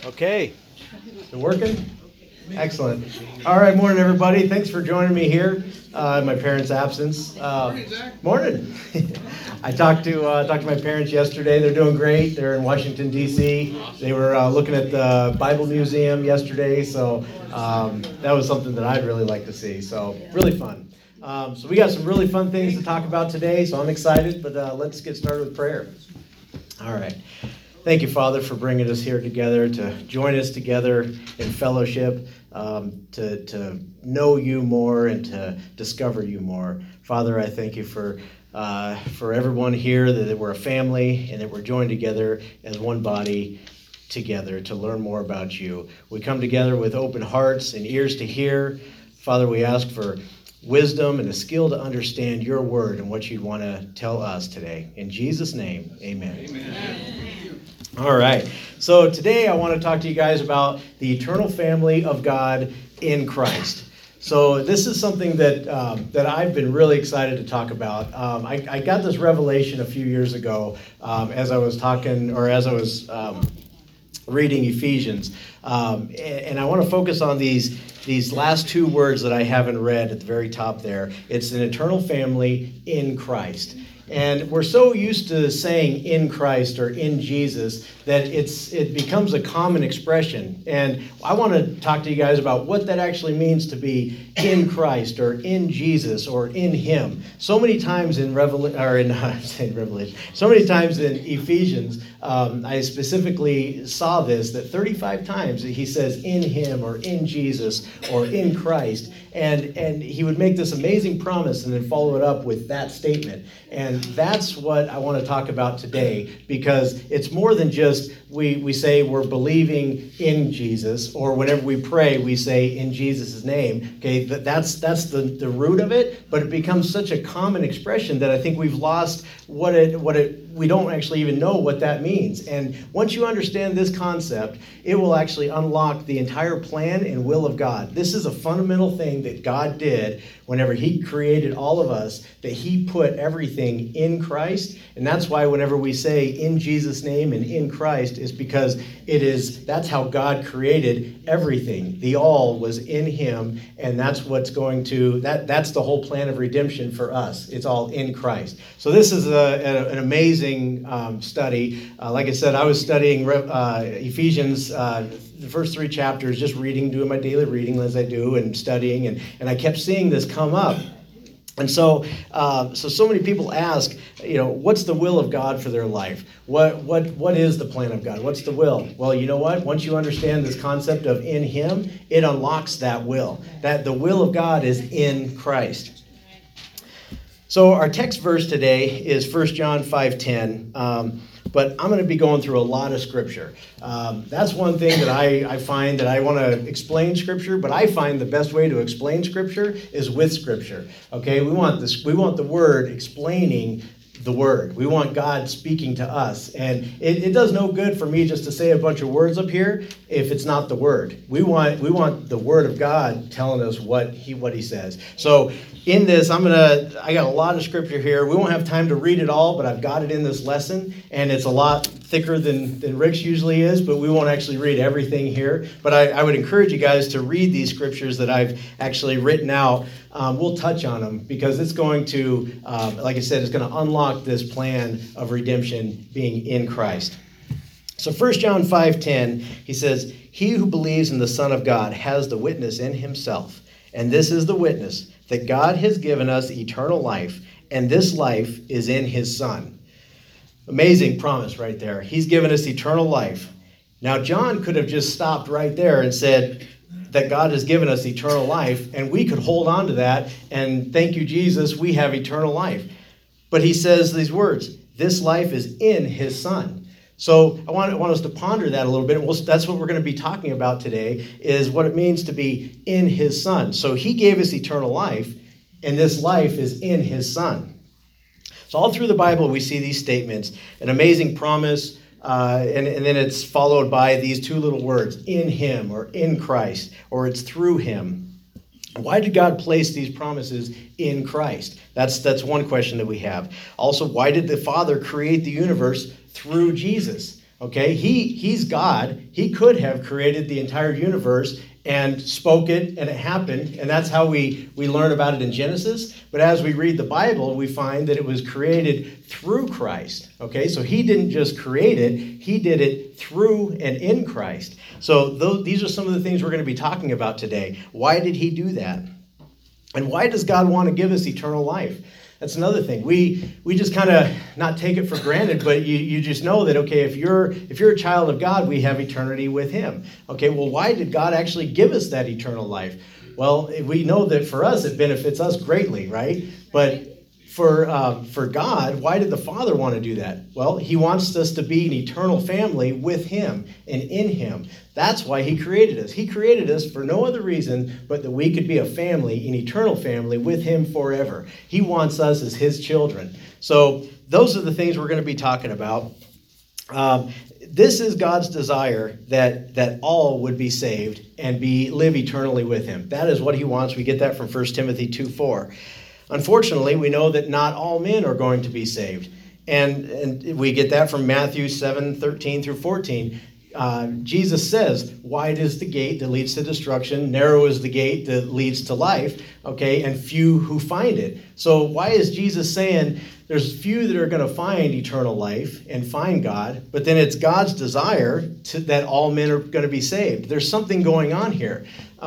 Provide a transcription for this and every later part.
Okay, is it working? Excellent. All right, morning everybody. Thanks for joining me here in my parents' absence. Morning. I talked to my parents yesterday. They're doing great. They're in Washington D.C. They were looking at the Bible Museum yesterday, so that was something that I'd really like to see. So really fun. So we got some really fun things to talk about today. So I'm excited. But let's get started with prayer. All right. Thank you, Father, for bringing us here together, to join us together in fellowship, to know you more and to discover you more. Father, I thank you for everyone here, that we're a family and that we're joined together as one body together to learn more about you. We come together with open hearts and ears to hear. Father, we ask for wisdom and the skill to understand your word and what you'd want to tell us today. In Jesus' name, amen. Amen. All right, so today I want to talk to you guys about the eternal family of God in Christ. So this is something that I've been really excited to talk about. I got this revelation a few years ago as I was reading Ephesians, and I want to focus on these last two words that I haven't read at the very top there. It's an eternal family in Christ. And we're so used to saying in Christ or in Jesus that it becomes a common expression. And I want to talk to you guys about what that actually means to be in Christ or in Jesus or in Him. So many times in Revelation, so many times in Ephesians, I specifically saw this, that 35 times he says in Him or in Jesus or in Christ. And he would make this amazing promise and then follow it up with that statement. And that's what I want to talk about today, because it's more than just we say we're believing in Jesus, or whenever we pray, we say in Jesus' name. Okay, that's the root of it, but it becomes such a common expression that I think we've lost we don't actually even know what that means. And once you understand this concept, it will actually unlock the entire plan and will of God. This is a fundamental thing that God did whenever He created all of us, that He put everything in Christ. And that's why whenever we say in Jesus' name and in Christ, is because that's how God created everything. The all was in Him, and that's what's that's the whole plan of redemption for us. It's all in Christ. So this is an amazing study. Like I said, I was studying Ephesians, the first 3 chapters, just doing my daily reading as I do, and studying, and I kept seeing this come up. And so many people ask, what's the will of God for their life? What is the plan of God? What's the will? Well, you know what? Once you understand this concept of in Him, it unlocks that will. That the will of God is in Christ. So our text verse today is 1 John 5:10, but I'm going to be going through a lot of Scripture. That's one thing that I find that I want to explain Scripture, but I find the best way to explain Scripture is with Scripture. Okay, we want the Word explaining the Word. We want God speaking to us. And it does no good for me just to say a bunch of words up here if it's not the Word. We want the Word of God telling us what He says. So in this, I got a lot of Scripture here. We won't have time to read it all, but I've got it in this lesson, and it's a lot thicker than Rick's usually is, but we won't actually read everything here. But I would encourage you guys to read these Scriptures that I've actually written out. We'll touch on them because it's going to, like I said, it's going to unlock this plan of redemption being in Christ. So 1 John 5:10, he says, "He who believes in the Son of God has the witness in himself. And this is the witness, that God has given us eternal life, and this life is in His Son." Amazing promise right there. He's given us eternal life. Now, John could have just stopped right there and said that God has given us eternal life, and we could hold on to that, and thank you, Jesus, we have eternal life. But he says these words, this life is in His Son. So I want us to ponder that a little bit. That's what we're going to be talking about today, is what it means to be in His Son. So He gave us eternal life, and this life is in His Son. So all through the Bible, we see these statements, an amazing promise, and then it's followed by these two little words, in Him or in Christ, or it's through Him. Why did God place these promises in Christ? That's one question that we have. Also, why did the Father create the universe through Jesus? Okay, he's God. He could have created the entire universe and spoke it, and it happened, and that's how we learn about it in Genesis. But as we read the Bible, we find that it was created through Christ. Okay, so he didn't just create it, he did it through and in Christ. So these are some of the things we're going to be talking about today. Why did he do that? And why does God want to give us eternal life? That's another thing. We just kind of not take it for granted, but you just know that, okay, if you're a child of God, we have eternity with him. Okay, well, why did God actually give us that eternal life? Well, we know that for us, it benefits us greatly, right? But for God, why did the Father want to do that? Well, he wants us to be an eternal family with him and in him. That's why he created us. He created us for no other reason but that we could be a family, an eternal family with him forever. He wants us as his children. So those are the things we're going to be talking about. This is God's desire that all would be saved and live eternally with him. That is what he wants. We get that from 1 Timothy 2:4. Unfortunately, we know that not all men are going to be saved. And we get that from Matthew 7:13 through 14. Jesus says, wide is the gate that leads to destruction, narrow is the gate that leads to life, okay, and few who find it. So why is Jesus saying there's few that are going to find eternal life and find God, but then it's God's desire that all men are going to be saved? There's something going on here.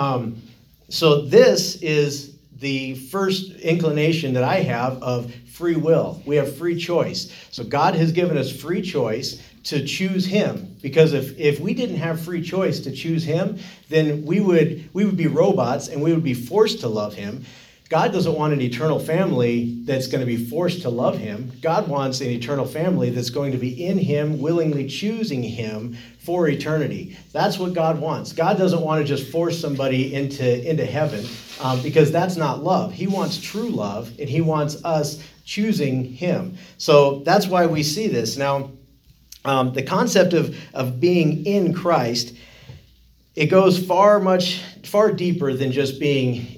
So this is the first inclination that I have of free will. We have free choice. So God has given us free choice to choose him, because if we didn't have free choice to choose him, then we would be robots and we would be forced to love him. God doesn't want an eternal family that's going to be forced to love him. God wants an eternal family that's going to be in him, willingly choosing him for eternity. That's what God wants. God doesn't want to just force somebody into heaven, because that's not love. He wants true love, and he wants us choosing him. So that's why we see this. Now, the concept of being in Christ, it goes far deeper than just being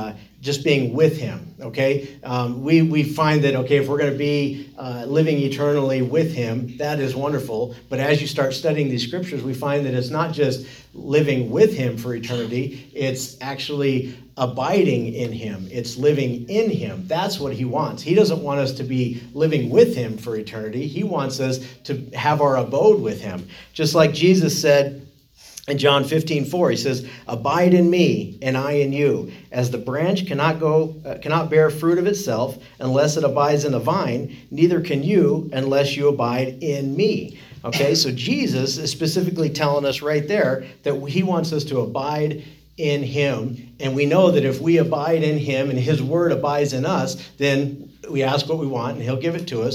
with him, okay? We find that, okay, if we're going to be living eternally with him, that is wonderful. But as you start studying these scriptures, we find that it's not just living with him for eternity, it's actually abiding in him. It's living in him. That's what he wants. He doesn't want us to be living with him for eternity. He wants us to have our abode with him. Just like Jesus said in John 15:4, he says, abide in me and I in you. As the branch cannot bear fruit of itself unless it abides in the vine, neither can you unless you abide in me. Okay, so Jesus is specifically telling us right there that he wants us to abide in him. And we know that if we abide in him and his word abides in us, then we ask what we want and he'll give it to us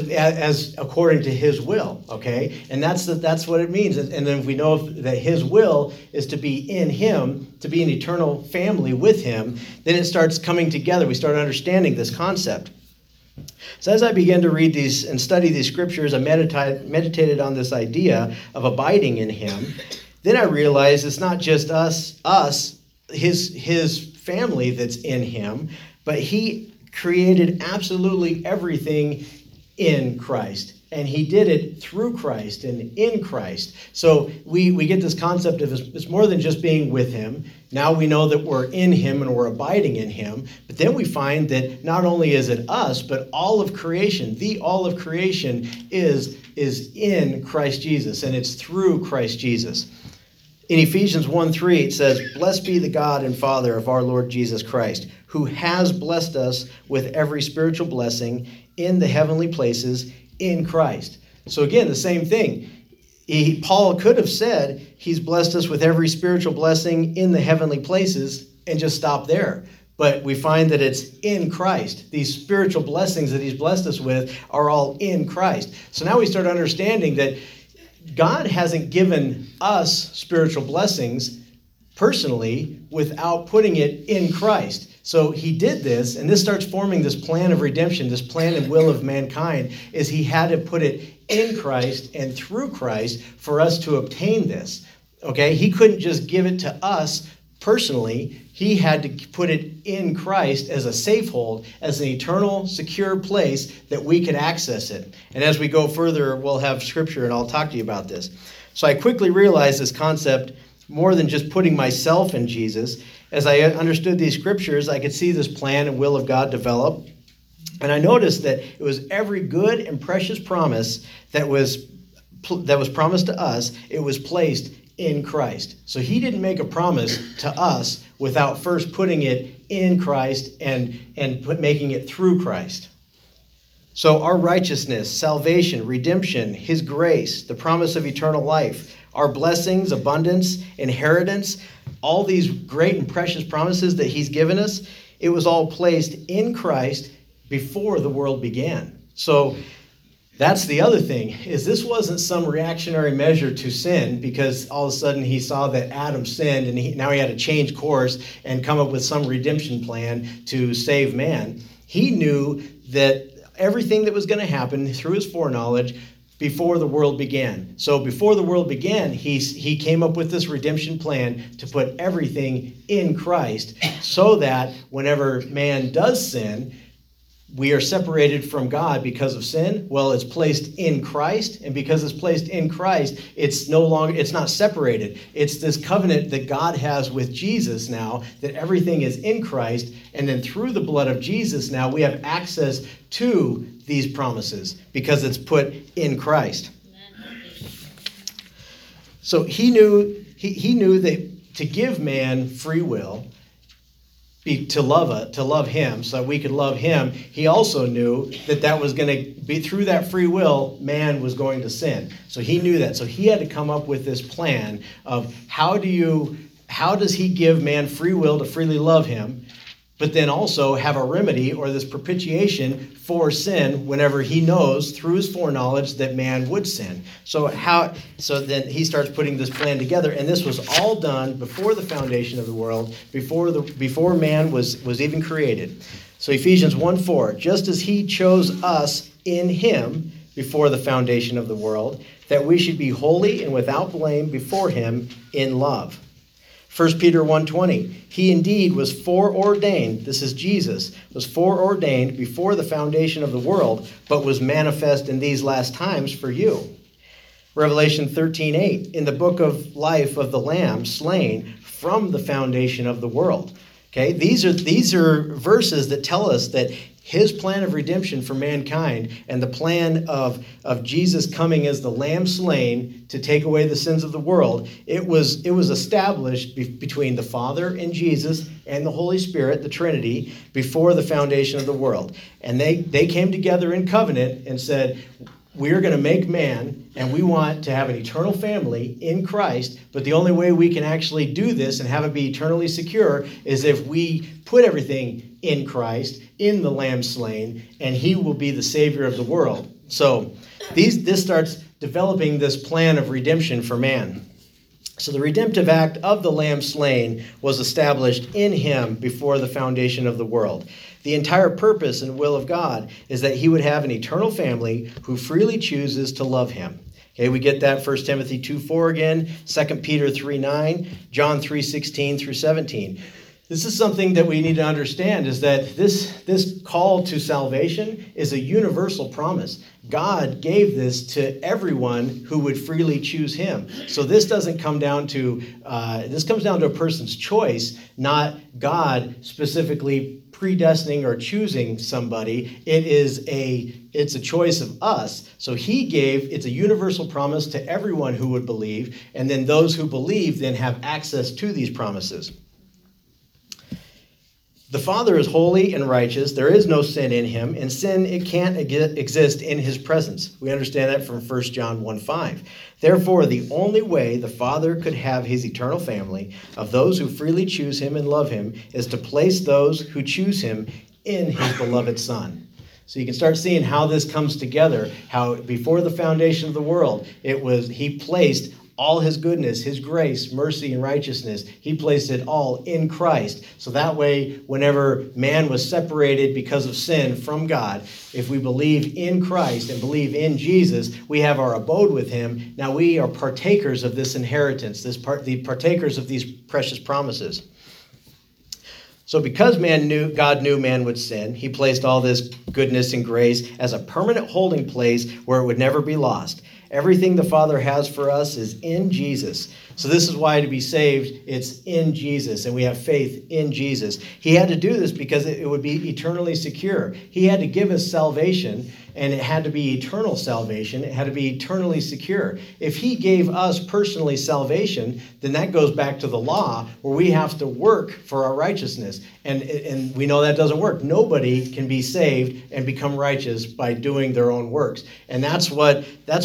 as according to his will, okay? And that's what it means. And then if we know that his will is to be in him, to be an eternal family with him, then it starts coming together. We start understanding this concept. So as I began to read these and study these scriptures, I meditated on this idea of abiding in him. Then I realized it's not just us, his family that's in him, but he created absolutely everything in Christ. And he did it through Christ and in Christ. So we get this concept of it's more than just being with him. Now we know that we're in him and we're abiding in him. But then we find that not only is it us, but all of creation, all of creation is in Christ Jesus. And it's through Christ Jesus. In Ephesians 1:3, it says, blessed be the God and Father of our Lord Jesus Christ, who has blessed us with every spiritual blessing in the heavenly places in Christ. So again, the same thing. Paul could have said he's blessed us with every spiritual blessing in the heavenly places and just stop there. But we find that it's in Christ. These spiritual blessings that he's blessed us with are all in Christ. So now we start understanding that God hasn't given us spiritual blessings personally without putting it in Christ. So he did this, and this starts forming this plan of redemption, this plan and will of mankind, is he had to put it in Christ and through Christ for us to obtain this. Okay? He couldn't just give it to us personally, he had to put it in Christ as a safehold, as an eternal, secure place that we could access it. And as we go further, we'll have scripture, and I'll talk to you about this. So I quickly realized this concept, more than just putting myself in Jesus. As I understood these scriptures, I could see this plan and will of God develop. And I noticed that it was every good and precious promise that was promised to us, it was placed in Christ. So he didn't make a promise to us without first putting it in Christ and making it through Christ. So our righteousness, salvation, redemption, his grace, the promise of eternal life, our blessings, abundance, inheritance, all these great and precious promises that he's given us, it was all placed in Christ before the world began. So that's the other thing, is this wasn't some reactionary measure to sin because all of a sudden he saw that Adam sinned and now he had to change course and come up with some redemption plan to save man. He knew that everything that was going to happen through his foreknowledge before the world began. So before the world began, he came up with this redemption plan to put everything in Christ so that whenever man does sin, we are separated from God because of sin. Well, it's placed in Christ, and because it's placed in Christ, it's not separated. It's this covenant that God has with Jesus now, that everything is in Christ, and then through the blood of Jesus now we have access to these promises because it's put in Christ. So he knew that to give man free will, to love him so that we could love him, he also knew that was going to be through that free will, man was going to sin. So he knew that. So he had to come up with this plan of how does he give man free will to freely love him, but then also have a remedy or this propitiation for sin whenever he knows through his foreknowledge that man would sin. So then he starts putting this plan together, and this was all done before the foundation of the world, before man was even created. So Ephesians 1:4, just as he chose us in him before the foundation of the world, that we should be holy and without blame before him in love. 1 Peter 1:20, he indeed was foreordained, this is Jesus, was foreordained before the foundation of the world, but was manifest in these last times for you. Revelation 13:8, in the book of life of the Lamb slain from the foundation of the world. Okay, these are verses that tell us that his plan of redemption for mankind and the plan of Jesus coming as the lamb slain to take away the sins of the world, it was established between the Father and Jesus and the Holy Spirit, the Trinity, before the foundation of the world. And they came together in covenant and said, we're going to make man, and we want to have an eternal family in Christ, but the only way we can actually do this and have it be eternally secure is if we put everything in Christ, in the Lamb slain, and he will be the Savior of the world. So this starts developing this plan of redemption for man. So the redemptive act of the Lamb slain was established in him before the foundation of the world. The entire purpose and will of God is that he would have an eternal family who freely chooses to love him. Okay, we get that 1 Timothy 2:4 again, 2 Peter 3:9, John 3:16 through 17. This is something that we need to understand, is that this call to salvation is a universal promise. God gave this to everyone who would freely choose him. So this doesn't come down to, this comes down to a person's choice, not God specifically predestining or choosing somebody. It's a choice of us. So it's a universal promise to everyone who would believe, and then those who believe then have access to these promises. The Father is holy and righteous. There is no sin in him, and sin, it can't exist in his presence. We understand that from 1 John 1:5. Therefore, the only way the Father could have his eternal family of those who freely choose him and love him is to place those who choose him in his beloved Son. So you can start seeing how this comes together, how before the foundation of the world, he placed all his goodness, his grace, mercy, and righteousness. He placed it all in Christ. So that way, whenever man was separated because of sin from God, if we believe in Christ and believe in Jesus, we have our abode with him. Now we are partakers of this inheritance, the partakers of these precious promises. So because God knew man would sin, he placed all this goodness and grace as a permanent holding place where it would never be lost. Everything the Father has for us is in Jesus. So this is why to be saved, it's in Jesus, and we have faith in Jesus. He had to do this because it would be eternally secure. He had to give us salvation, and it had to be eternal salvation. It had to be eternally secure. If he gave us personally salvation, then that goes back to the law, where we have to work for our righteousness. And we know that doesn't work. Nobody can be saved and become righteous by doing their own works. And that's what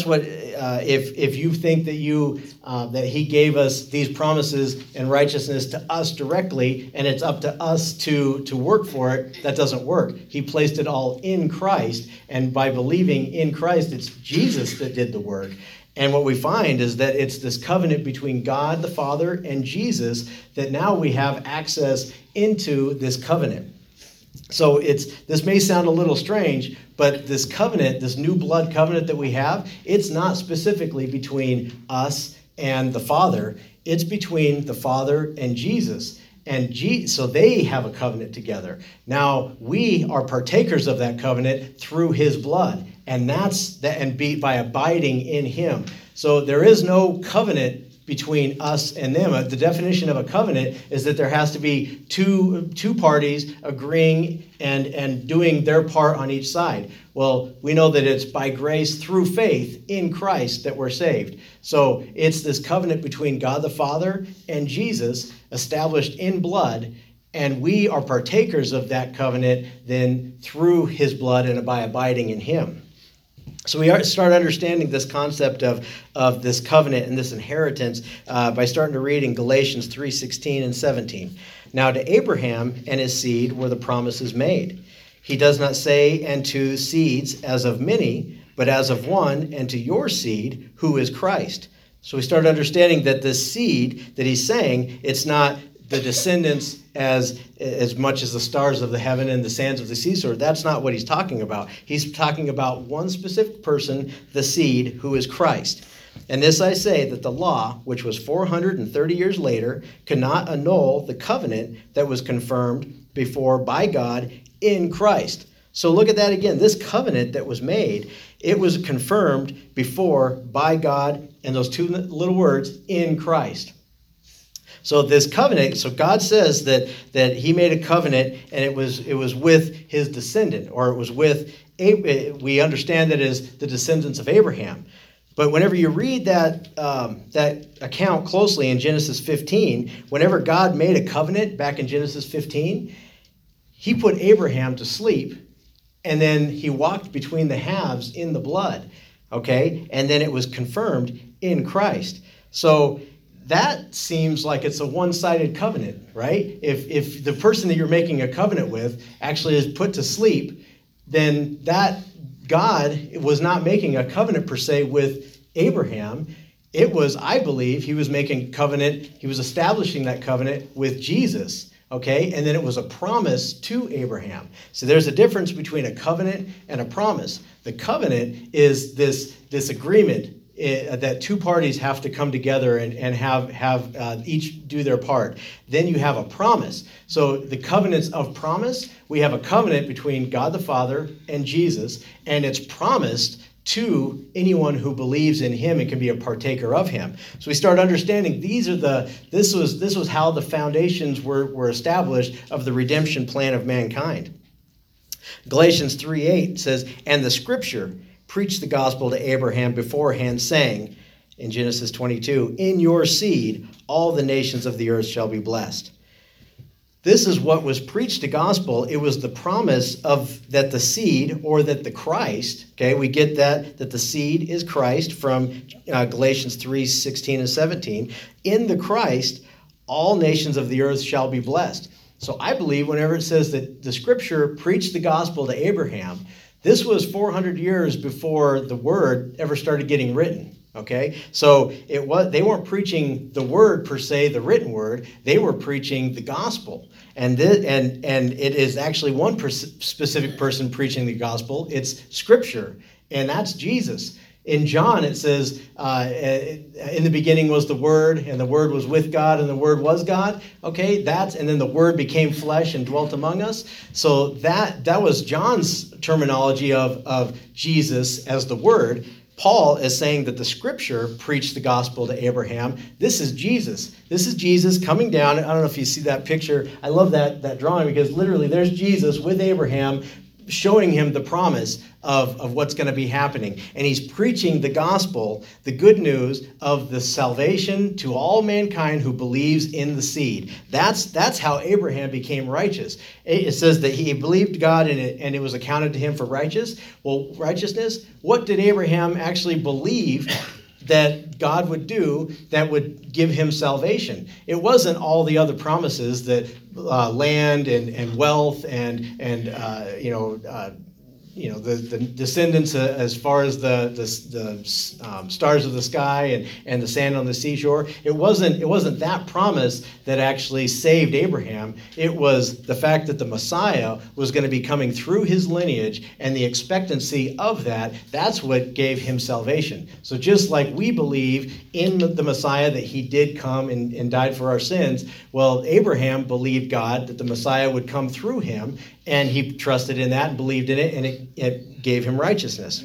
if you think that he gave us these promises and righteousness to us directly, and it's up to us to work for it, that doesn't work. He placed it all in Christ, and by believing in Christ, it's Jesus that did the work. And what we find is that it's this covenant between God the Father and Jesus that now we have access into this covenant. So this may sound a little strange, but this covenant, this new blood covenant that we have, it's not specifically between us and the Father. It's between the Father and Jesus. So they have a covenant together. Now we are partakers of that covenant through his blood, and by abiding in him. So there is no covenant between us and them. The definition of a covenant is that there has to be two parties agreeing and doing their part on each side. Well, we know that it's by grace through faith in Christ that we're saved. So it's this covenant between God the Father and Jesus established in blood, and we are partakers of that covenant then through his blood and by abiding in him. So we start understanding this concept of this covenant and this inheritance by starting to read in Galatians 3:16 and 17. Now to Abraham and his seed were the promises made. He does not say, and to seeds as of many, but as of one, and to your seed, who is Christ. So we start understanding that this seed that he's saying, it's not the descendants as much as the stars of the heaven and the sands of the seashore. That's not what he's talking about. He's talking about one specific person, the seed, who is Christ. And this I say, that the law, which was 430 years later, cannot annul the covenant that was confirmed before by God in Christ. So look at that again. This covenant that was made, it was confirmed before by God, and those two little words, in Christ. So this covenant, so God says that he made a covenant, and it was with his descendant, or it was with, we understand that as the descendants of Abraham. But whenever you read that account closely in Genesis 15, whenever God made a covenant back in Genesis 15, he put Abraham to sleep, and then he walked between the halves in the blood, okay? And then it was confirmed in Christ. So that seems like it's a one-sided covenant, right? If the person that you're making a covenant with actually is put to sleep, then that God was not making a covenant per se with Abraham. It was, I believe, he was making covenant, he was establishing that covenant with Jesus, okay? And then it was a promise to Abraham. So there's a difference between a covenant and a promise. The covenant is this agreement that two parties have to come together and have each do their part. Then you have a promise. So the covenants of promise, we have a covenant between God the Father and Jesus, and it's promised to anyone who believes in him and can be a partaker of him. So we start understanding this was how the foundations were established of the redemption plan of mankind. Galatians 3:8 says, and the scripture preached the gospel to Abraham beforehand, saying, in Genesis 22, in your seed all the nations of the earth shall be blessed. This is what was preached to gospel. It was the promise of that the seed, or that the Christ, okay, we get that the seed is Christ from Galatians 3:16 and 17. In the Christ, all nations of the earth shall be blessed. So I believe whenever it says that the scripture preached the gospel to Abraham, this was 400 years before the word ever started getting written, Okay, so they weren't preaching the word per se, the written word. They were preaching the gospel, and it is actually one specific person preaching the gospel. It's Scripture, and that's Jesus. In John, it says, in the beginning was the Word, and the Word was with God, and the Word was God. Okay, and then the Word became flesh and dwelt among us. So that was John's terminology of Jesus as the Word. Paul is saying that the Scripture preached the gospel to Abraham. This is Jesus. This is Jesus coming down. I don't know if you see that picture. I love that drawing because literally there's Jesus with Abraham showing him the promise of what's going to be happening. And he's preaching the gospel, the good news of the salvation to all mankind who believes in the seed. That's how Abraham became righteous. It says that he believed God and it was accounted to him for righteousness. What did Abraham actually believe that God would do that would give him salvation? It wasn't all the other promises that land and wealth and the descendants as far as the stars of the sky and the sand on the seashore. It wasn't that promise that actually saved Abraham. It was the fact that the Messiah was going to be coming through his lineage and the expectancy of that. That's what gave him salvation. So just like we believe in the Messiah that he did come and died for our sins, well, Abraham believed God that the Messiah would come through him, and he trusted in that and believed in it, and it gave him righteousness.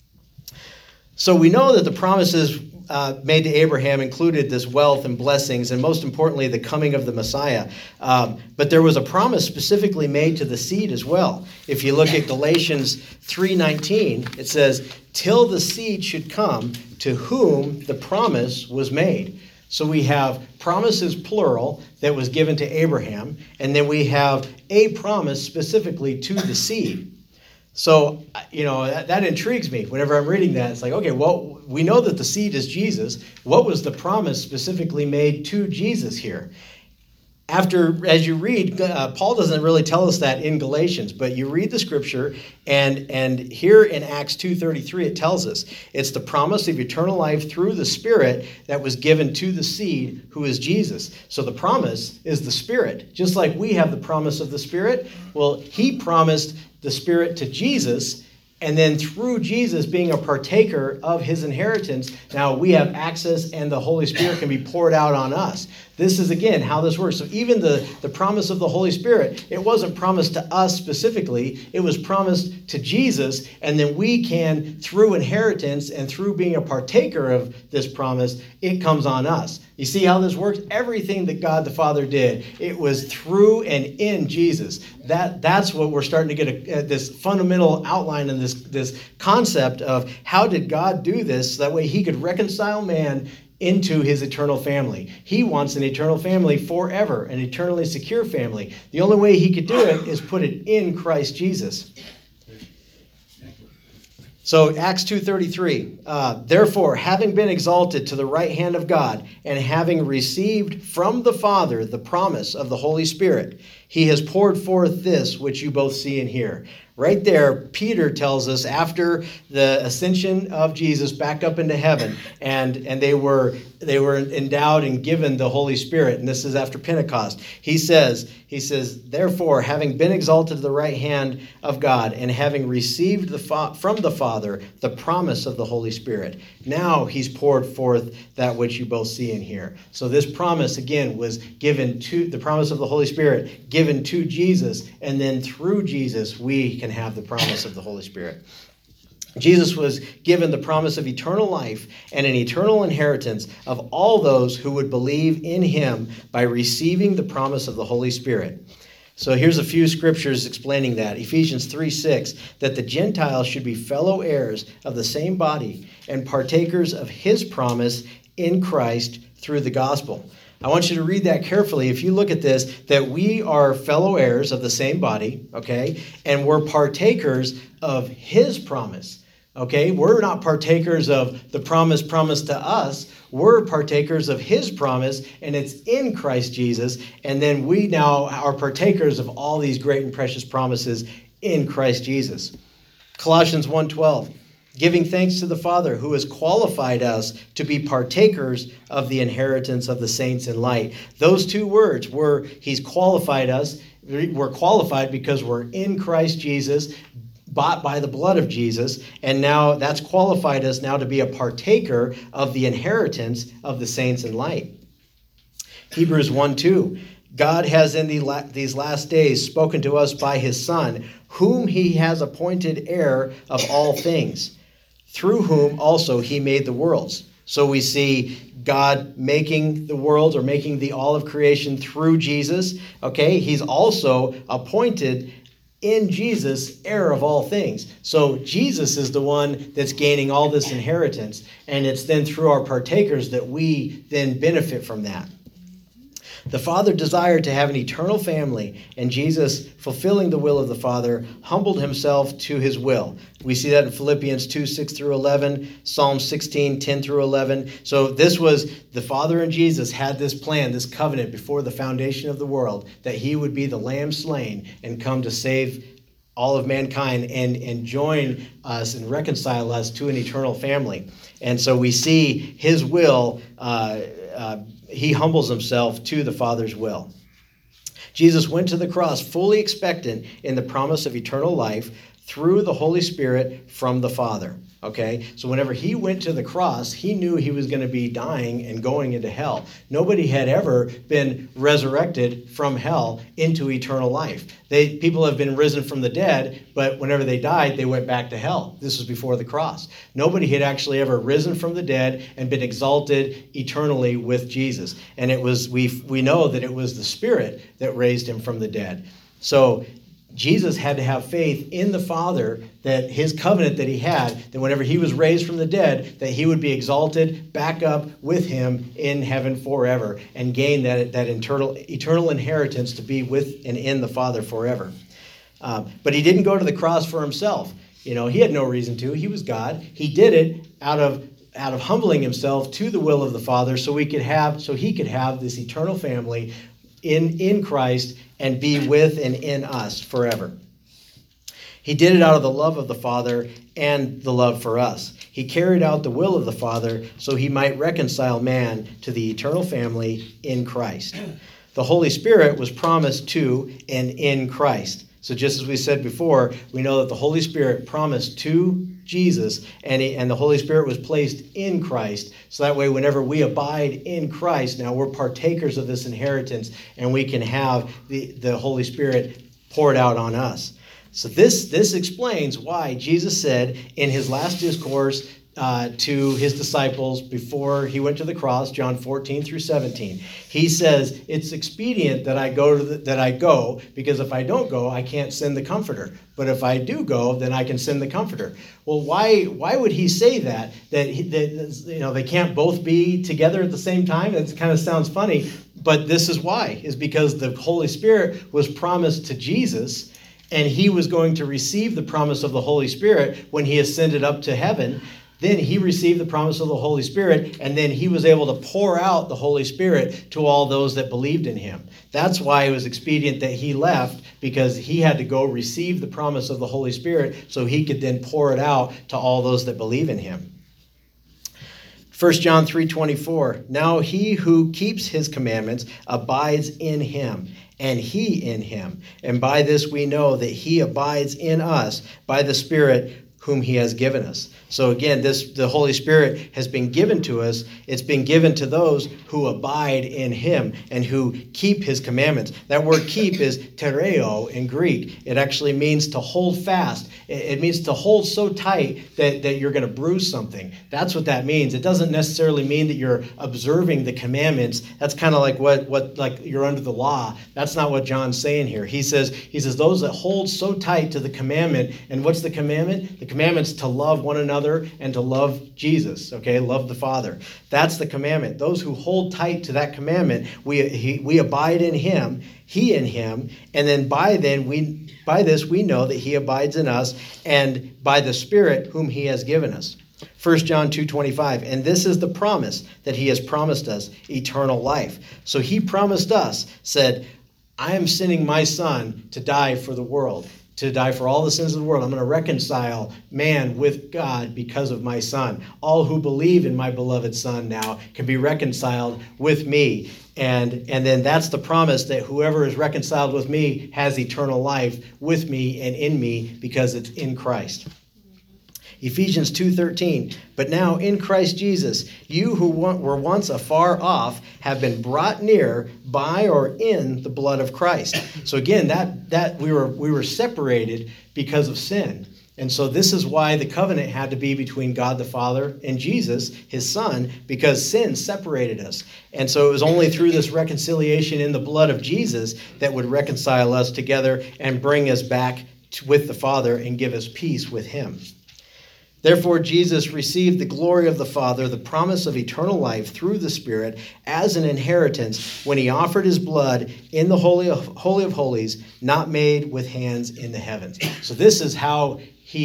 So we know that the promises made to Abraham included this wealth and blessings, and most importantly, the coming of the Messiah. But there was a promise specifically made to the seed as well. If you look at Galatians 3:19, it says, "Till the seed should come, to whom the promise was made." So we have promises, plural, that was given to Abraham, and then we have a promise specifically to the seed. So, that intrigues me. Whenever I'm reading that, it's like, okay, well, we know that the seed is Jesus. What was the promise specifically made to Jesus here? As you read, Paul doesn't really tell us that in Galatians, but you read the scripture, and here in Acts 2:33, it tells us it's the promise of eternal life through the Spirit that was given to the seed, who is Jesus. So the promise is the Spirit. Just like we have the promise of the Spirit, well, he promised the Spirit to Jesus, and then through Jesus being a partaker of his inheritance, now we have access and the Holy Spirit can be poured out on us. This is, again, how this works. So even the promise of the Holy Spirit, it wasn't promised to us specifically. It was promised to Jesus, and then we can, through inheritance and through being a partaker of this promise, it comes on us. You see how this works? Everything that God the Father did, it was through and in Jesus. That's what we're starting to get this fundamental outline and this concept of how did God do this so that way he could reconcile man into his eternal family. He wants an eternal family forever, an eternally secure family. The only way he could do it is put it in Christ Jesus. So Acts 2:33, therefore, having been exalted to the right hand of God, and having received from the Father the promise of the Holy Spirit, he has poured forth this which you both see and hear. Right there, Peter tells us after the ascension of Jesus back up into heaven, and they were endowed and given the Holy Spirit, and this is after Pentecost. He says, therefore, having been exalted to the right hand of God, and having received from the Father the promise of the Holy Spirit, now he's poured forth that which you both see and hear. So this promise, again, was given to, the promise of the Holy Spirit, given to Jesus, and then through Jesus, we can have the promise of the Holy Spirit. Jesus was given the promise of eternal life and an eternal inheritance of all those who would believe in him by receiving the promise of the Holy Spirit. So here's a few scriptures explaining that. Ephesians 3:6, that the Gentiles should be fellow heirs of the same body and partakers of his promise in Christ through the gospel. I want you to read that carefully. If you look at this, that we are fellow heirs of the same body, okay, and we're partakers of his promise. Okay, we're not partakers of the promise promised to us. We're partakers of his promise, and it's in Christ Jesus. And then we now are partakers of all these great and precious promises in Christ Jesus. Colossians 1:12. giving thanks to the Father who has qualified us to be partakers of the inheritance of the saints in light. Those two words were, he's qualified us. We're qualified because we're in Christ Jesus, bought by the blood of Jesus, and now that's qualified us now to be a partaker of the inheritance of the saints in light. Hebrews 1:2, God has in these last days spoken to us by his Son, whom he has appointed heir of all things, through whom also he made the worlds. So we see God making the world, or making all of creation through Jesus. Okay, he's also appointed in Jesus heir of all things. So Jesus is the one that's gaining all this inheritance, and it's then through our partakers that we then benefit from that. The Father desired to have an eternal family, and Jesus, fulfilling the will of the Father, humbled himself to his will. We see that in Philippians 2:6-11, Psalm 16:10-11. So this was, the Father and Jesus had this plan, this covenant before the foundation of the world, that he would be the Lamb slain and come to save all of mankind and join us and reconcile us to an eternal family. And so we see his will, he humbles himself to the Father's will. Jesus went to the cross fully expectant in the promise of eternal life through the Holy Spirit from the Father. Okay, so whenever he went to the cross, he knew he was going to be dying and going into hell. Nobody had ever been resurrected from hell into eternal life. People have been risen from the dead, but whenever they died, they went back to hell. This was before the cross. Nobody had actually ever risen from the dead and been exalted eternally with Jesus. And it was, we know that it was the Spirit that raised him from the dead. So Jesus had to have faith in the Father, that his covenant that he had, that whenever he was raised from the dead, that he would be exalted back up with him in heaven forever and gain that eternal inheritance to be with and in the Father forever. But he didn't go to the cross for himself. You know, he had no reason to. He was God. He did it out of humbling himself to the will of the Father, so he could have this eternal family in Christ and be with and in us forever. He did it out of the love of the Father and the love for us. He carried out the will of the Father so he might reconcile man to the eternal family in Christ. The Holy Spirit was promised to and in Christ. So just as we said before, we know that the Holy Spirit promised to Jesus, and the Holy Spirit was placed in Christ. So that way, whenever we abide in Christ, now we're partakers of this inheritance, and we can have the Holy Spirit poured out on us. So this explains why Jesus said in his last discourse to his disciples before he went to the cross, John 14-17. He says, it's expedient that I go, because if I don't go, I can't send the Comforter. But if I do go, then I can send the Comforter. Well, why would he say that they can't both be together at the same time? It kind of sounds funny, but this is why, is because the Holy Spirit was promised to Jesus, and he was going to receive the promise of the Holy Spirit when he ascended up to heaven. Then he received the promise of the Holy Spirit, and then he was able to pour out the Holy Spirit to all those that believed in him. That's why it was expedient that he left, because he had to go receive the promise of the Holy Spirit so he could then pour it out to all those that believe in him. 1 John 3:24, now he who keeps his commandments abides in him, and he in him. And by this we know that he abides in us by the Spirit whom he has given us. So again, the Holy Spirit has been given to us. It's been given to those who abide in him and who keep his commandments. That word keep is tereo in Greek. It actually means to hold fast. It means to hold so tight that you're going to bruise something. That's what that means. It doesn't necessarily mean that you're observing the commandments. That's kind of like what like you're under the law. That's not what John's saying here. He says those that hold so tight to the commandment. And what's the commandment? The commandment's to love one another and to love Jesus, okay? Love the Father. That's the commandment. Those who hold tight to that commandment, we abide in him, he in him, and then by this we know that he abides in us, and by the Spirit whom he has given us. 1 John 2:25, and this is the promise that he has promised us, eternal life. So he promised us, said, I am sending my Son to die for the world. to die for all the sins of the world. I'm going to reconcile man with God because of my Son. All who believe in my beloved Son now can be reconciled with me. And then that's the promise that whoever is reconciled with me has eternal life with me and in me because it's in Christ. Ephesians 2:13, but now in Christ Jesus, you who were once afar off have been brought near by or in the blood of Christ. So again, that we were separated because of sin. And so this is why the covenant had to be between God the Father and Jesus, his Son, because sin separated us. And so it was only through this reconciliation in the blood of Jesus that would reconcile us together and bring us back with the Father and give us peace with him. Therefore, Jesus received the glory of the Father, the promise of eternal life through the Spirit, as an inheritance when he offered his blood in the Holy of Holies, not made with hands in the heavens. So this is how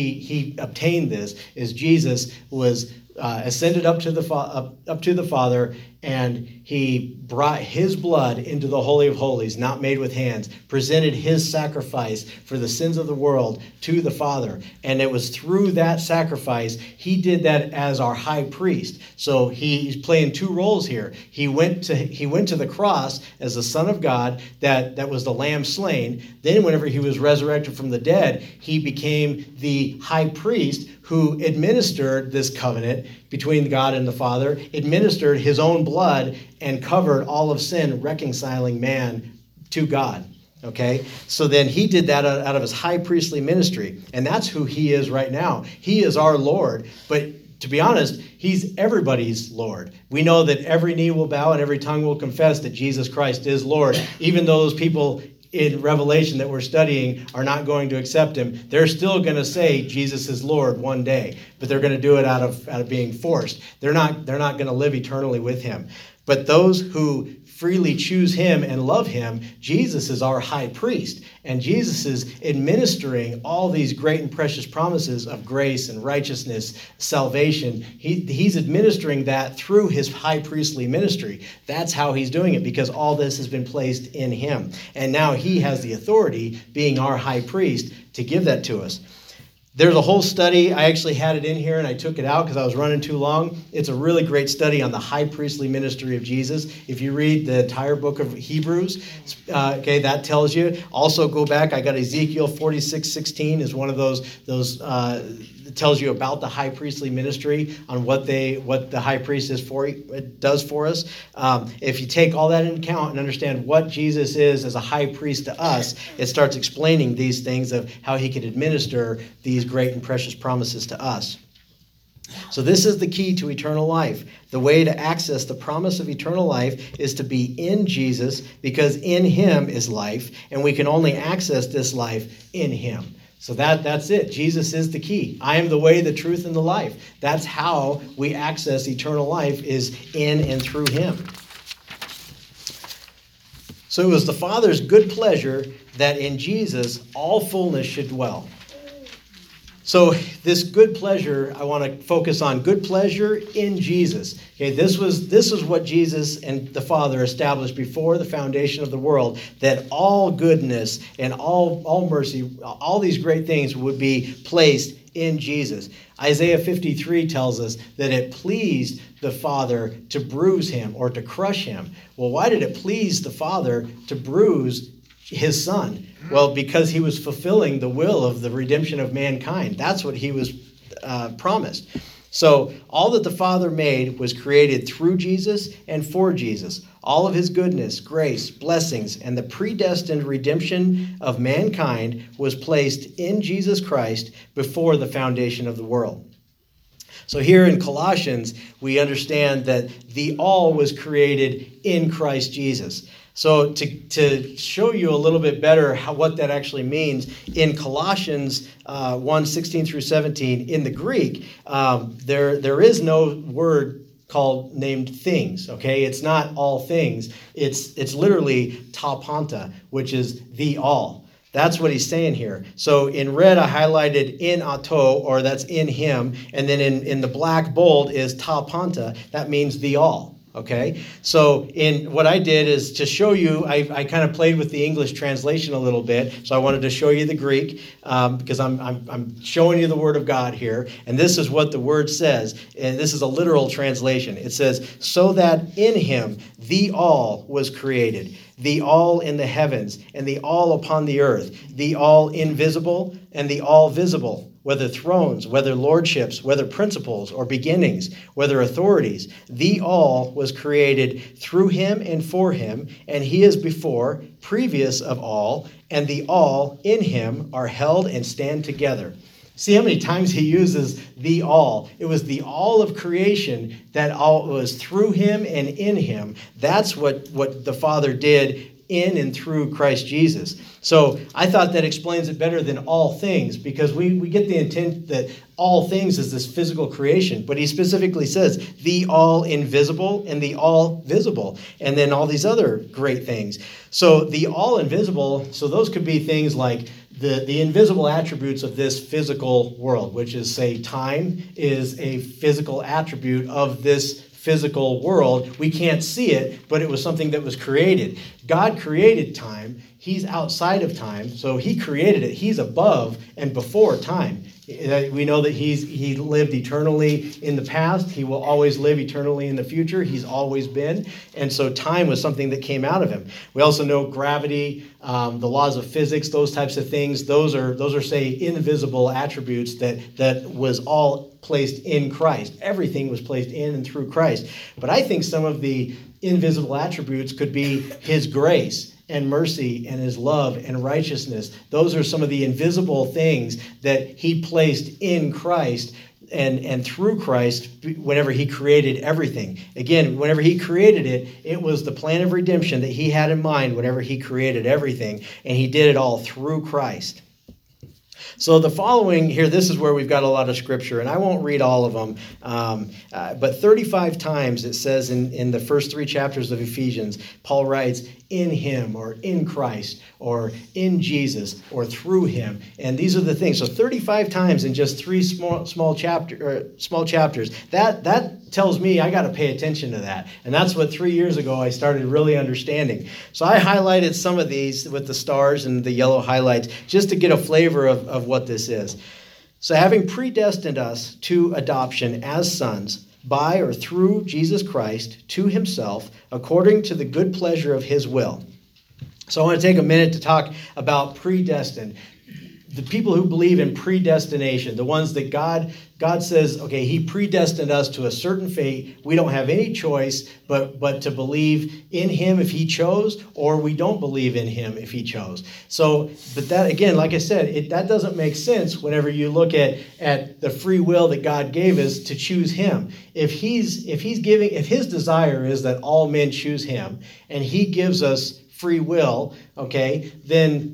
he obtained this, is Jesus was ascended up to the Father, and he brought his blood into the Holy of Holies, not made with hands, presented his sacrifice for the sins of the world to the Father. And it was through that sacrifice, he did that as our high priest. So he's playing two roles here. He went to the cross as the Son of God, that was the lamb slain. Then whenever he was resurrected from the dead, he became the high priest who administered this covenant between God and the Father, administered his own blood, and covered all of sin, reconciling man to God. Okay? So then he did that out of his high priestly ministry. And that's who he is right now. He is our Lord. But to be honest, he's everybody's Lord. We know that every knee will bow and every tongue will confess that Jesus Christ is Lord. Even though those people in Revelation that we're studying are not going to accept him, they're still going to say Jesus is Lord one day, but they're going to do it out of being forced. They're not going to live eternally with him. But those who freely choose him and love him, Jesus is our high priest, and Jesus is administering all these great and precious promises of grace and righteousness, salvation. He's administering that through his high priestly ministry. That's how he's doing it, because all this has been placed in him. And now he has the authority, being our high priest, to give that to us. There's a whole study. I actually had it in here and I took it out because I was running too long. It's a really great study on the high priestly ministry of Jesus. If you read the entire book of Hebrews, that tells you. Also go back. I got Ezekiel 46:16 is one of those that tells you about the high priestly ministry, on what the high priest does for us. If you take all that into account and understand what Jesus is as a high priest to us, it starts explaining these things of how he can administer these great and precious promises to us. So this is the key to eternal life. The way to access the promise of eternal life is to be in Jesus, because in him is life, and we can only access this life in him. So that's it. Jesus is the key. I am the way, the truth, and the life. That's how we access eternal life, is in and through him. So it was the Father's good pleasure that in Jesus all fullness should dwell. So this good pleasure, I want to focus on good pleasure in Jesus. Okay, this was what Jesus and the Father established before the foundation of the world, that all goodness and all mercy, all these great things would be placed in Jesus. Isaiah 53 tells us that it pleased the Father to bruise him or to crush him. Well, why did it please the Father to bruise his Son? Well, because he was fulfilling the will of the redemption of mankind. That's what he was promised. So all that the Father made was created through Jesus and for Jesus. All of his goodness, grace, blessings, and the predestined redemption of mankind was placed in Jesus Christ before the foundation of the world. So here in Colossians, we understand that the all was created in Christ Jesus. So to show you a little bit better what that actually means, in Colossians 1:16 through 17, in the Greek, there is no word named things, okay? It's not all things. It's literally ta panta, which is the all. That's what he's saying here. So in red, I highlighted in auto, or that's in him. And then in the black bold is ta panta. That means the all. Okay, so in what I did is to show you, I kind of played with the English translation a little bit. So I wanted to show you the Greek because I'm showing you the Word of God here. And this is what the Word says. And this is a literal translation. It says, so that in him the all was created, the all in the heavens and the all upon the earth, the all invisible and the all visible, whether thrones, whether lordships, whether principles or beginnings, whether authorities, the all was created through him and for him, and he is before, previous of all, and the all in him are held and stand together. See how many times he uses the all. It was the all of creation that all was through him and in him. That's what the Father did in and through Christ Jesus. So I thought that explains it better than all things, because we get the intent that all things is this physical creation, but he specifically says the all invisible and the all visible, and then all these other great things. So the all invisible, so those could be things like the invisible attributes of this physical world, which is, say, time is a physical attribute of this physical world. We can't see it, but it was something that was created. God created time. He's outside of time, so he created it. He's above and before time. We know that he lived eternally in the past. He will always live eternally in the future. He's always been. And so time was something that came out of him. We also know gravity, the laws of physics, those types of things. Those are say, invisible attributes that was all placed in Christ. Everything was placed in and through Christ. But I think some of the invisible attributes could be his grace and mercy and his love and righteousness. Those are some of the invisible things that he placed in Christ and through Christ whenever he created everything. Again, whenever he created it, it was the plan of redemption that he had in mind whenever he created everything, and he did it all through Christ. So the following here, this is where we've got a lot of scripture, and I won't read all of them, but 35 times it says in the first 3 chapters of Ephesians, Paul writes, in him, or in Christ, or in Jesus, or through him. And these are the things. So 35 times in just 3 small chapters. That tells me I got to pay attention to that. And that's what 3 years ago I started really understanding. So I highlighted some of these with the stars and the yellow highlights just to get a flavor of what this is. So having predestined us to adoption as sons, by or through Jesus Christ to himself, according to the good pleasure of his will. So I want to take a minute to talk about predestined. The people who believe in predestination, the ones that God says, okay, he predestined us to a certain fate. We don't have any choice but to believe in him if he chose, or we don't believe in him if he chose. So, but that, again, like I said, that doesn't make sense whenever you look at the free will that God gave us to choose him. If his desire is that all men choose him, and he gives us free will, okay, then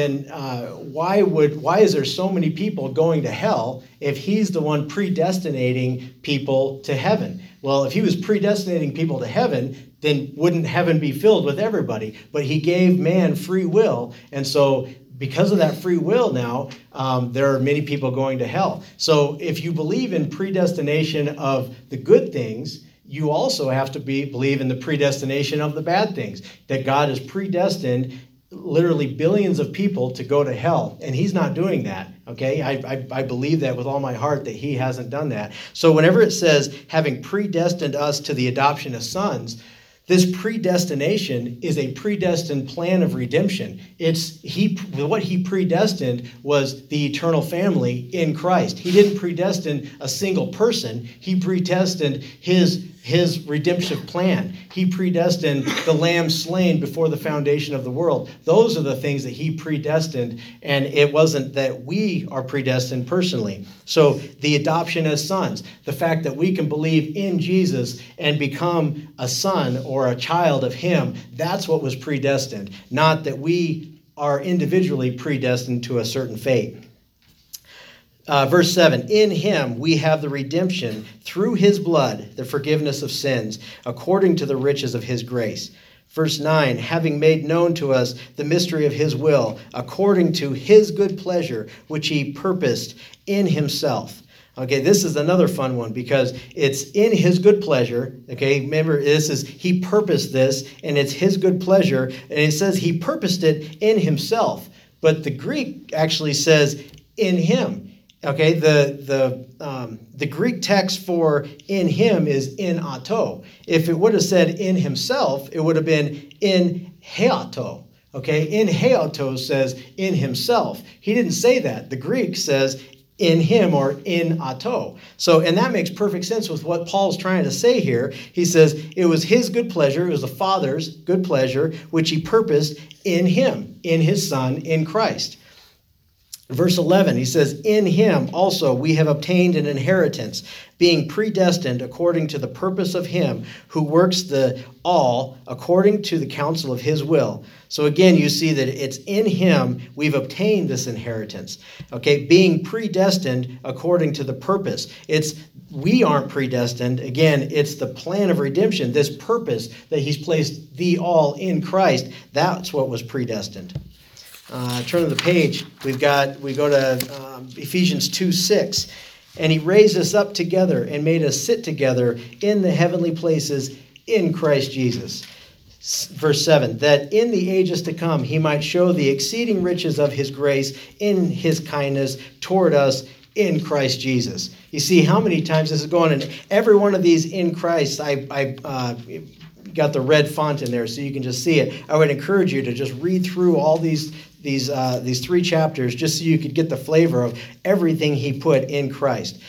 why is there so many people going to hell if he's the one predestinating people to heaven? Well, if he was predestinating people to heaven, then wouldn't heaven be filled with everybody? But he gave man free will, and so because of that free will now, there are many people going to hell. So if you believe in predestination of the good things, you also have to believe in the predestination of the bad things, that God has predestined literally billions of people to go to hell, and he's not doing that. Okay, I believe that with all my heart that he hasn't done that. So whenever it says having predestined us to the adoption of sons, this predestination is a predestined plan of redemption. What he predestined was the eternal family in Christ. He didn't predestine a single person. He predestined his redemptive plan. He predestined the lamb slain before the foundation of the world. Those are the things that he predestined, and it wasn't that we are predestined personally. So the adoption as sons, the fact that we can believe in Jesus and become a son or a child of him, that's what was predestined, not that we are individually predestined to a certain fate. Verse 7, in him we have the redemption through his blood, the forgiveness of sins, according to the riches of his grace. Verse 9, having made known to us the mystery of his will, according to his good pleasure, which he purposed in himself. Okay, this is another fun one because it's in his good pleasure. Okay, remember, he purposed this, and it's his good pleasure. And it says he purposed it in himself. But the Greek actually says in him. Okay, the Greek text for in him is in auto. If it would have said in himself, it would have been in heauto. Okay, in heauto says in himself. He didn't say that. The Greek says in him or in auto. So, and that makes perfect sense with what Paul's trying to say here. He says it was his good pleasure, it was the Father's good pleasure, which he purposed in him, in his Son, in Christ. Verse 11, he says, in him also we have obtained an inheritance, being predestined according to the purpose of him who works the all according to the counsel of his will. So again, you see that it's in him we've obtained this inheritance. Okay, being predestined according to the purpose. We aren't predestined. Again, it's the plan of redemption, this purpose that he's placed the all in Christ. That's what was predestined. Turn to the page. We go to Ephesians 2:6. And he raised us up together and made us sit together in the heavenly places in Christ Jesus. Verse 7, that in the ages to come he might show the exceeding riches of his grace in his kindness toward us in Christ Jesus. You see how many times this is going, and every one of these in Christ, I got the red font in there so you can just see it. I would encourage you to just read through all these 3 chapters just so you could get the flavor of everything he put in Christ.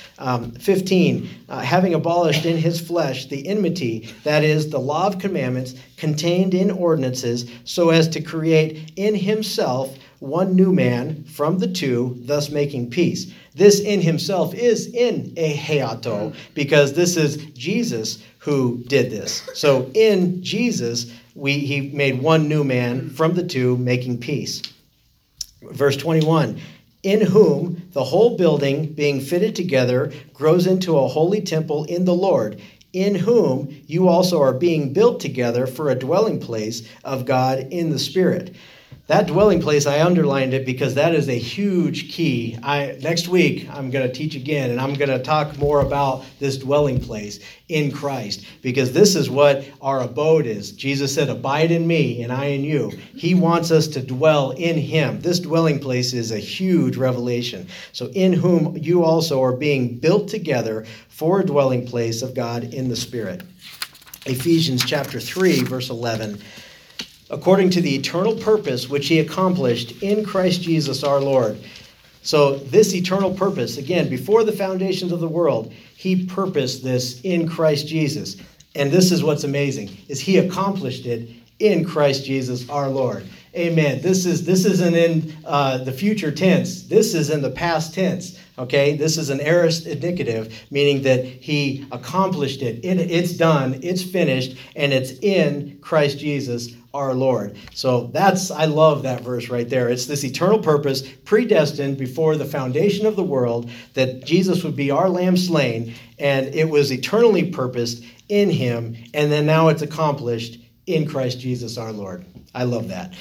15, having abolished in his flesh the enmity, that is, the law of commandments contained in ordinances, so as to create in himself one new man from the two, thus making peace. This in himself is in a heauto, because this is Jesus who did this. So in Jesus, he made one new man from the two, making peace. Verse 21, in whom the whole building, being fitted together, grows into a holy temple in the Lord, in whom you also are being built together for a dwelling place of God in the Spirit. That dwelling place, I underlined it because that is a huge key. Next week, I'm going to teach again, and I'm going to talk more about this dwelling place in Christ, because this is what our abode is. Jesus said, abide in me and I in you. He wants us to dwell in him. This dwelling place is a huge revelation. So in whom you also are being built together for a dwelling place of God in the Spirit. Ephesians chapter 3, verse 11. According to the eternal purpose which he accomplished in Christ Jesus our Lord. So this eternal purpose, again, before the foundations of the world, he purposed this in Christ Jesus. And this is what's amazing, is he accomplished it in Christ Jesus our Lord. Amen. This isn't in the future tense. This is in the past tense. Okay, this is an aorist indicative, meaning that he accomplished it. It's done, it's finished, and it's in Christ Jesus our Lord. So I love that verse right there. It's this eternal purpose, predestined before the foundation of the world, that Jesus would be our lamb slain, and it was eternally purposed in him, and then now it's accomplished in Christ Jesus our Lord. I love that.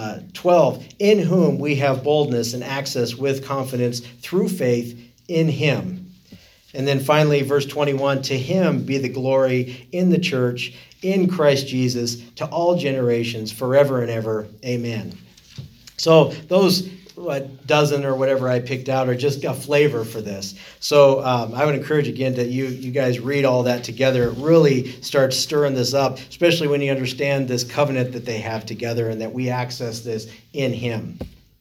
12, in whom we have boldness and access with confidence through faith in him. And then finally, verse 21, to him be the glory in the church, in Christ Jesus, to all generations, forever and ever. Amen. So those dozen or whatever I picked out are just a flavor for this. So I would encourage again that you guys read all that together. It really starts stirring this up, especially when you understand this covenant that they have together and that we access this in him.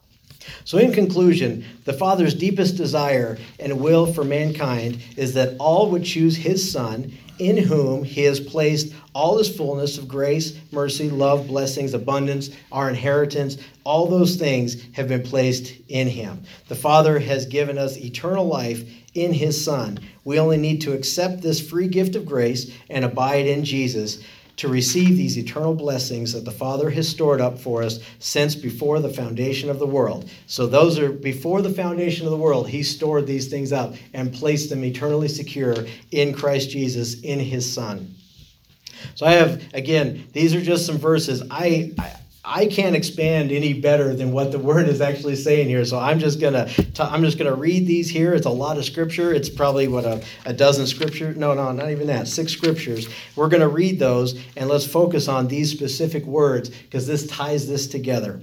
So in conclusion, the Father's deepest desire and will for mankind is that all would choose his Son, in whom he has placed all his fullness of grace, mercy, love, blessings, abundance, our inheritance. All those things have been placed in him. The Father has given us eternal life in his Son. We only need to accept this free gift of grace and abide in Jesus to receive these eternal blessings that the Father has stored up for us since before the foundation of the world. So those are before the foundation of the world. He stored these things up and placed them eternally secure in Christ Jesus, in his Son. So I have, again, these are just some verses. I can't expand any better than what the word is actually saying here. So I'm just gonna read these here. It's a lot of scripture. It's probably a dozen scriptures. No, not even that. 6 scriptures. We're gonna read those, and let's focus on these specific words because this ties this together.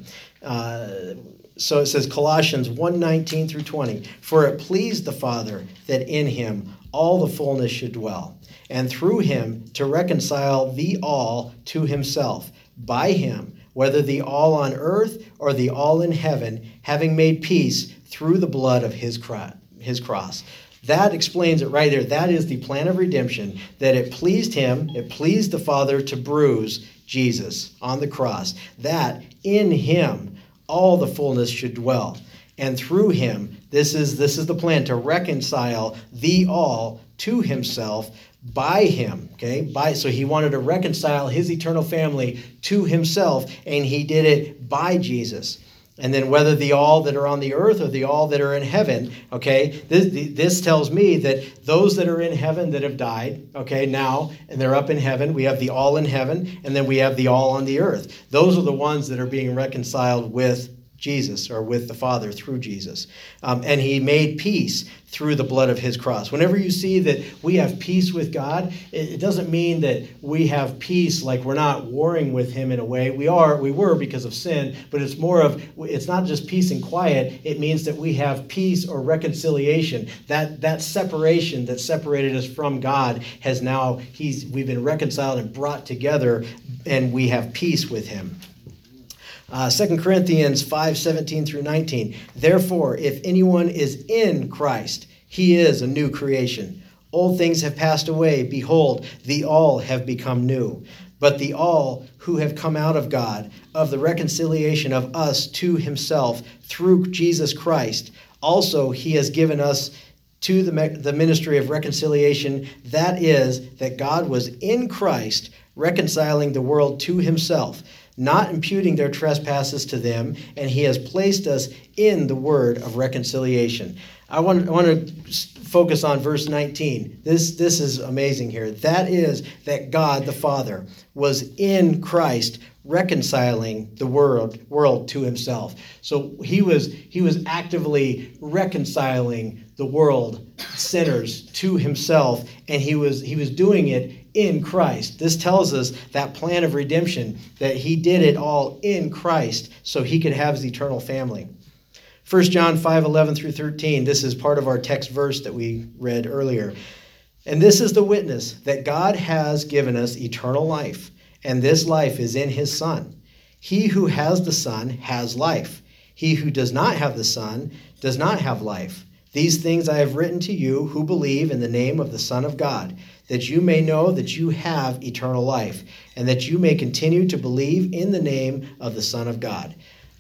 So it says Colossians 1:19 through 20. For it pleased the Father that in him all the fullness should dwell, and through him to reconcile the all to himself, by him, whether the all on earth or the all in heaven, having made peace through the blood of his cross. That explains it right there. That is the plan of redemption, that it pleased him, it pleased the Father to bruise Jesus on the cross, that in him all the fullness should dwell. And through him, this is the plan, to reconcile the all to himself by him. Okay? So he wanted to reconcile his eternal family to himself, and he did it by Jesus. And then whether the all that are on the earth or the all that are in heaven, okay, this tells me that those that are in heaven that have died, okay, now, and they're up in heaven, we have the all in heaven, and then we have the all on the earth. Those are the ones that are being reconciled with Jesus, or with the Father through Jesus. And he made peace through the blood of his cross. Whenever you see that we have peace with God, it doesn't mean that we have peace like we're not warring with him in a way. We were because of sin, but it's not just peace and quiet. It means that we have peace or reconciliation. That separation that separated us from God has now, we've been reconciled and brought together, and we have peace with him. 2 Corinthians 5:17 through 19. Therefore, if anyone is in Christ, he is a new creation. Old things have passed away. Behold, the all have become new. But the all who have come out of God, of the reconciliation of us to himself through Jesus Christ, also he has given us to the ministry of reconciliation. That is, that God was in Christ, reconciling the world to himself, not imputing their trespasses to them, and he has placed us in the word of reconciliation. I want to focus on verse 19. This is amazing here. That is, that God the Father was in Christ, reconciling the world to himself. So he was actively reconciling the world, sinners, to himself, and he was doing it in Christ. This tells us that plan of redemption, that he did it all in Christ so he could have his eternal family. 1 John 5:11 through 13, this is part of our text verse that we read earlier. And this is the witness, that God has given us eternal life, and this life is in his Son. He who has the Son has life. He who does not have the Son does not have life. These things I have written to you who believe in the name of the Son of God, that you may know that you have eternal life, and that you may continue to believe in the name of the Son of God.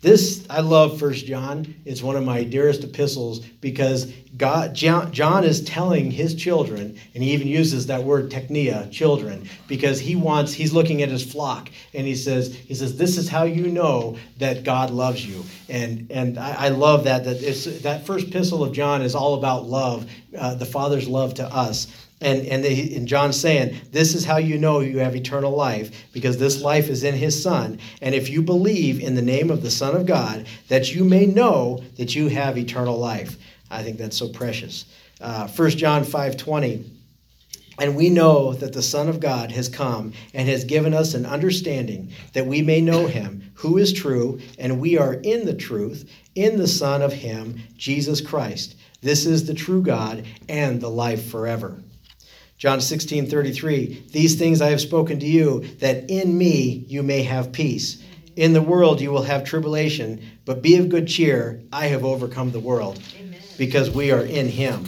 I love 1 John. It's one of my dearest epistles because John is telling his children, and he even uses that word teknia, children, because he's looking at his flock, and he says, this is how you know that God loves you. And I love that first epistle of John is all about love, the Father's love to us. And John's saying, this is how you know you have eternal life, because this life is in his Son. And if you believe in the name of the Son of God, that you may know that you have eternal life. I think that's so precious. 1 John 5:20. And we know that the Son of God has come and has given us an understanding that we may know him who is true, and we are in the truth, in the Son of him, Jesus Christ. This is the true God and the life forever. John 16:33, these things I have spoken to you, that in me you may have peace. In the world you will have tribulation, but be of good cheer. I have overcome the world. Amen. Because we are in him.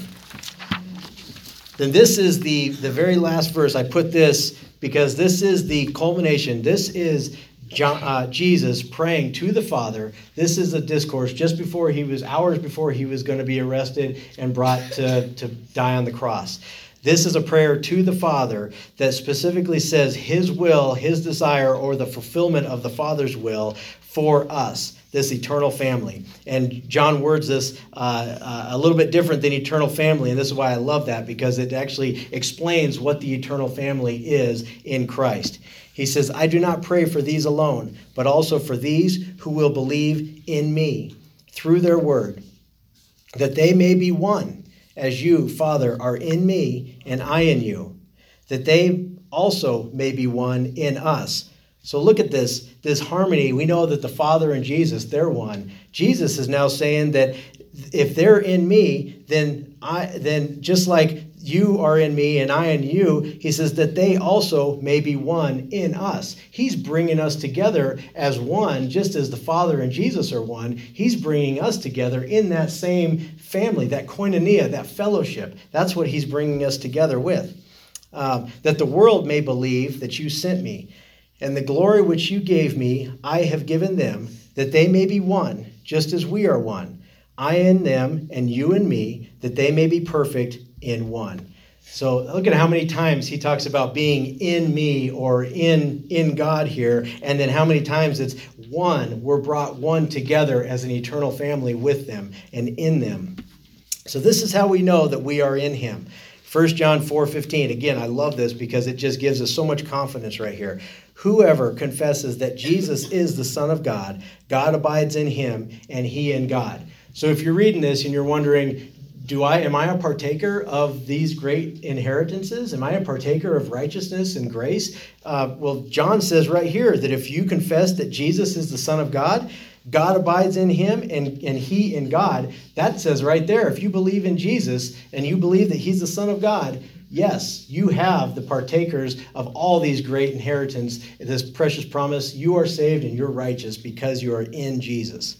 Then this is the very last verse. I put this because this is the culmination. This is Jesus praying to the Father. This is a discourse just before hours before he was going to be arrested and brought to die on the cross. This is a prayer to the Father that specifically says his will, his desire, or the fulfillment of the Father's will for us. this eternal family. And John words this a little bit different than eternal family, and this is why I love that, because it actually explains what the eternal family is in Christ. He says, I do not pray for these alone, but also for these who will believe in me through their word, that they may be one, as you, Father, are in me and I in you, that they also may be one in us. So look at this harmony. We know that the Father and Jesus, they're one. Jesus is now saying that if they're in me, then just like you are in me and I in you, he says that they also may be one in us. He's bringing us together as one, just as the Father and Jesus are one. He's bringing us together in that same family, that koinonia, that fellowship. That's what he's bringing us together with. That the world may believe that you sent me, and the glory which you gave me, I have given them, that they may be one, just as we are one. I in them, and you in me, that they may be perfect in one. So look at how many times he talks about being in me or in God here, and then how many times it's one. We're brought one together as an eternal family with them and in them. So this is how we know that we are in him. 1 John 4:15. Again, I love this because it just gives us so much confidence right here. Whoever confesses that Jesus is the Son of God, God abides in him and he in God. So if you're reading this and you're wondering, am I a partaker of these great inheritances? Am I a partaker of righteousness and grace? Well, John says right here that if you confess that Jesus is the Son of God, God abides in him and he in God. That says right there, if you believe in Jesus and you believe that he's the Son of God, yes, you have the partakers of all these great inheritance, this precious promise. You are saved and you're righteous because you are in Jesus.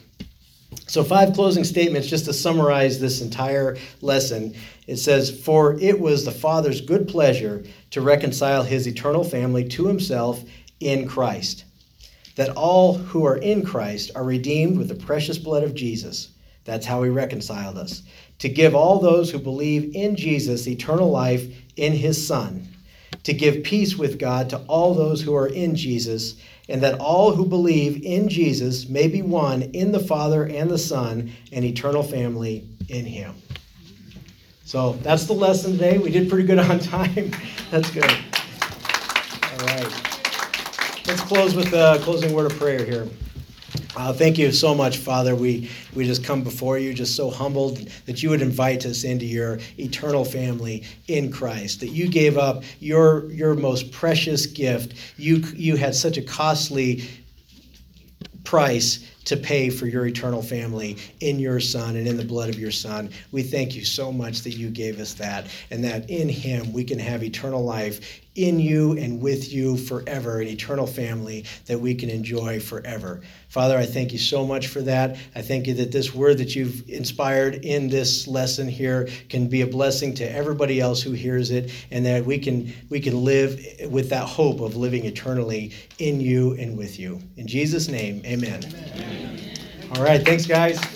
So 5 closing statements just to summarize this entire lesson. It says, for it was the Father's good pleasure to reconcile his eternal family to himself in Christ, that all who are in Christ are redeemed with the precious blood of Jesus. That's how he reconciled us. To give all those who believe in Jesus eternal life in his Son. To give peace with God to all those who are in Jesus, and that all who believe in Jesus may be one in the Father and the Son, an eternal family in him. So that's the lesson today. We did pretty good on time. That's good. All right. Let's close with a closing word of prayer here. Thank you so much, Father. We just come before you just so humbled that you would invite us into your eternal family in Christ, that you gave up your most precious gift. You had such a costly price to pay for your eternal family in your Son and in the blood of your Son. We thank you so much that you gave us that, and that in him we can have eternal life in you and with you forever, an eternal family that we can enjoy forever. Father, I thank you so much for that. I thank you that this word that you've inspired in this lesson here can be a blessing to everybody else who hears it, and that we can live with that hope of living eternally in you and with you. In Jesus' name, amen. Amen. All right, thanks, guys.